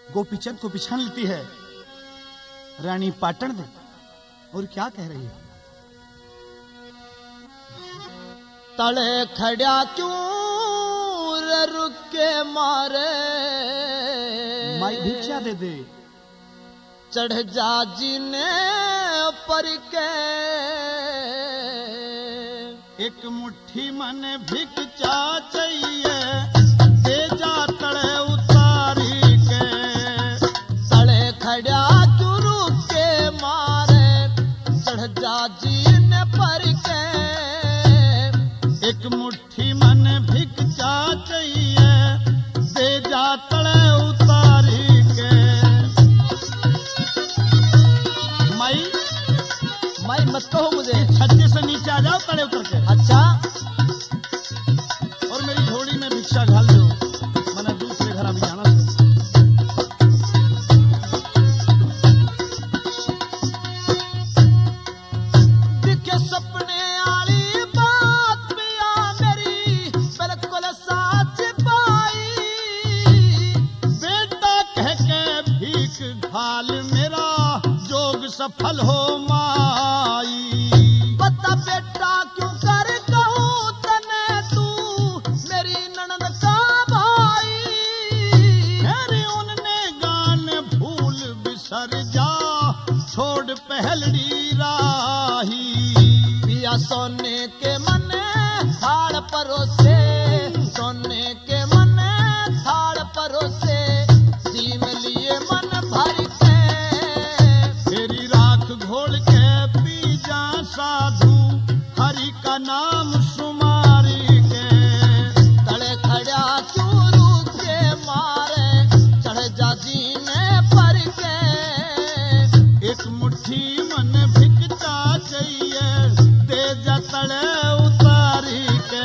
गोपीचंद को पिछान लेती है रानी पाटन दे और क्या कह रही है? तले खड़ा क्यों रुक के मारे, माई भिक्षा दे दे। चढ़ जा जीने पर के, एक मुट्ठी मन भिक्षा चाहिए, दे जा तड़े उतारी के। तले खड़ा क्यों रुक के मारे, चढ़ जा जीने पर के। एक मुट्ठी मन भिक्षा चाहिए, दे जा तड़े उतारी के। माई मत कहो मुझे, छज्जे से नीचे आ जाओ तड़े उतर के। अच्छा और मेरी झोली में भिक्षा घाल दो, मैंने दूसरे घर अभी जाना था। दिखे सपने आली बात पिया मेरी, बिल्कुल साच पाई। बेटा कह के भीख घाल मेरा जोग सफल हो माई। बता बेटा क्यों कर कहूँ तने तू मेरी ननद का भाई। अरे उनने गान भूल बिसर जा, छोड़ पहलड़ी राही। पिया सोने के मन थाड़ परोसे, सोने के मन थाड़ परोसे, जीव लिए मन भर के। तेरी राख घोल के पी जा साधु, हरि का नाम सुमारी के। तड़े खड़ा क्यों रुक के मारे, चढ़ जा जीने पर के। एक मुट्ठी मन भिक्षा चाहिए, दे जा तड़े उतारी के।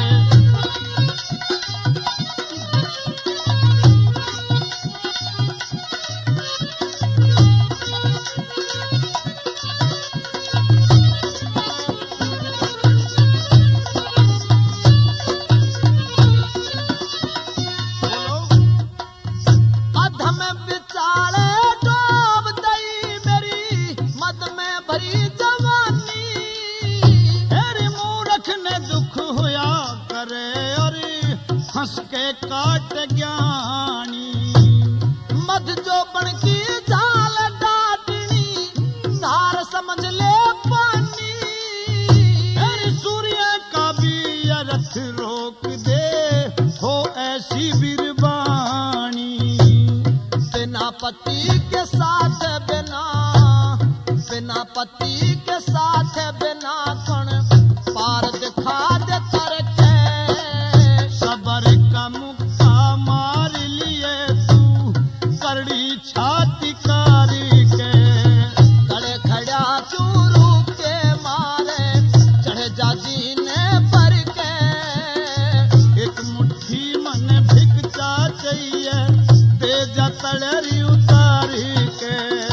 अधम बिचारे डूब गई मेरी मद में भरी जवानी। तेरे मूर्ख ने दुख होया करे, और हंस के काट ज्ञानी। मध जो बन की झाल डाटनी, धार समझ ले पानी। तेरे सूर्य का भी रथ रोक दे, हो ऐसी बिरबानी। बिना पति के साथ बिना, बिना पति के साथ बिना कण पार दिखा दे करके। सबर का मुक्का मार लिए तू, करड़ी छाती कारी के। तड़े खड़ा क्यों रुक के मारे, चढ़ जा जीने पर के। एक मुट्ठी मन भिक्षा चाहिए, दे जा तड़री उतारी के।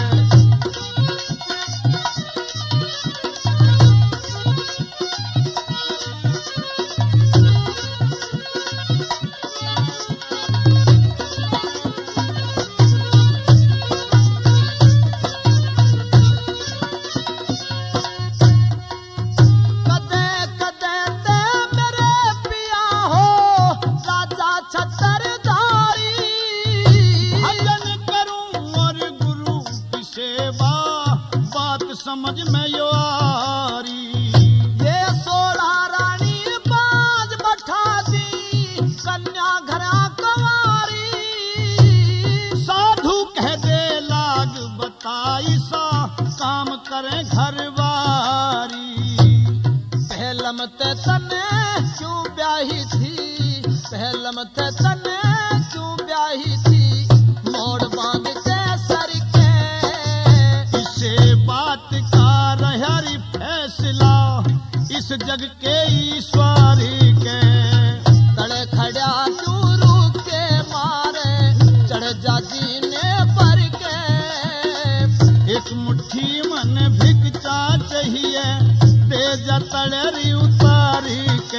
कदे कदे ते मेरे पिया हो, राजा छतरधारी। भजन करूं और गुरु की सेवा, बात समझ में यो आरी। ये 16 रानी बाज बैठा दी, कन्या घरा कंवारी। साधु कह दे लाग बताई सा, काम करें घरवारी। पहलम ते तने क्यों ब्याही थी, पहलम ते तने क्यों ब्याही थी। मोड़ बांध के सर के, इसे बात का रहरी फैसला, इस जग के ईश्वरी के। तड़े खड़ा क्यों रुक के मारे, चढ़ जा जीने पर के। एक मुट्ठी मन भिक्षा चाहिए, दे जा तड़री उतारी के।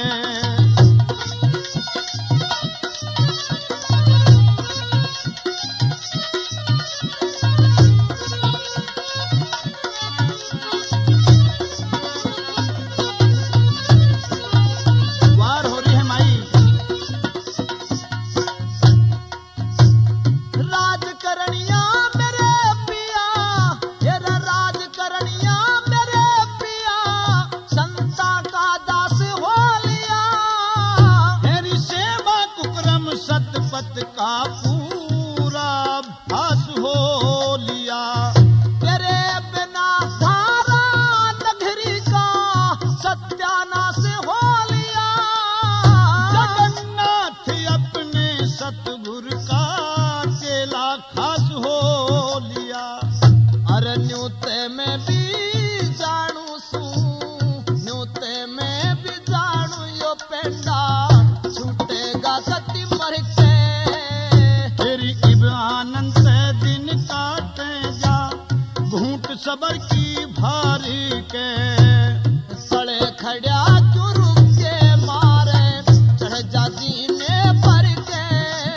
इब आनंद से दिन काटे जा घूंट सबर की भारी के सड़े खड़ा चुरु के मारे चढ़ जाती में पर के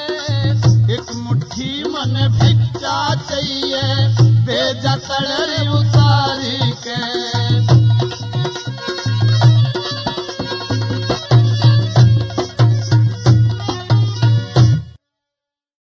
एक मुट्ठी मन भिक्षा चाहिए भेजा तड़री